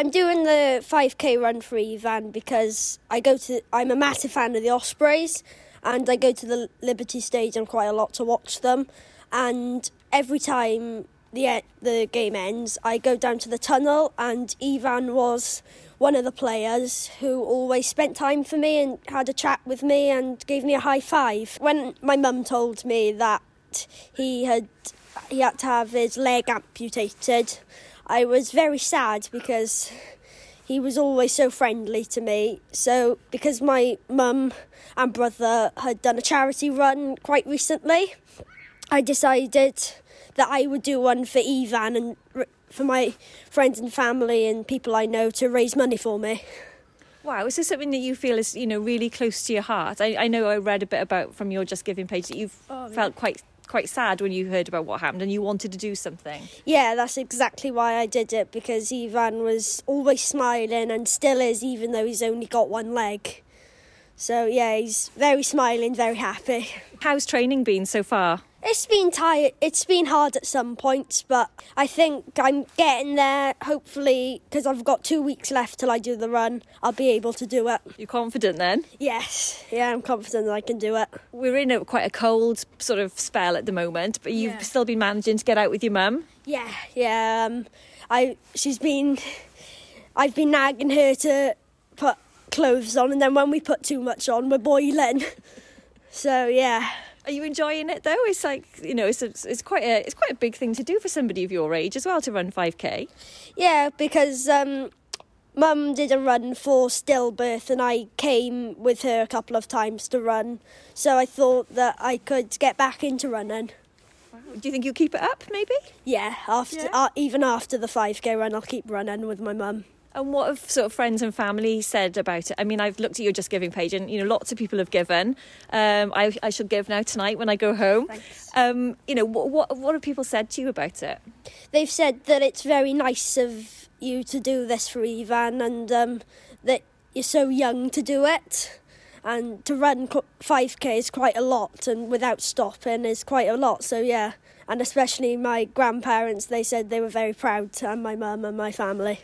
I'm doing the 5k run for Evan because I'm a massive fan of the Ospreys, and I go to the Liberty Stadium quite a lot to watch them. And every time the game ends, I go down to the tunnel, and Evan was one of the players who always spent time for me and had a chat with me and gave me a high five. When my mum told me that he had to have his leg amputated, I was very sad because he was always so friendly to me. So because my mum and brother had done a charity run quite recently, I decided that I would do one for Evan and for my friends and family and people I know to raise money for me. Wow, is this something that you feel is, really close to your heart? I know I read a bit about from your Just Giving page that you felt quite sad when you heard about what happened and you wanted to do something. Yeah, that's exactly why I did it, because Evan was always smiling and still is, even though he's only got one leg. So yeah, he's very smiling, very happy. How's training been so far? It's been tired. It's been hard at some points, but I think I'm getting there, hopefully, because I've got 2 weeks left till I do the run. I'll be able to do it. You're confident then? Yes. Yeah, I'm confident that I can do it. We're in quite a cold sort of spell at the moment, but you've still been managing to get out with your mum? Yeah. I've been nagging her to put clothes on, and then when we put too much on, we're boiling. So, yeah. Are you enjoying it though? It's like, it's quite a big thing to do for somebody of your age as well, to run 5k. Yeah, because Mum did a run for stillbirth and I came with her a couple of times to run. So I thought that I could get back into running. Wow. Do you think you'll keep it up maybe? Yeah, even after the 5k run, I'll keep running with my mum. And what have sort of friends and family said about it? I mean, I've looked at your Just Giving page and, lots of people have given. I shall give now tonight when I go home. Thanks. What have people said to you about it? They've said that it's very nice of you to do this for Evan, and that you're so young to do it. And to run 5k is quite a lot, and without stopping is quite a lot. So, yeah. And especially my grandparents, they said they were very proud, and my mum and my family.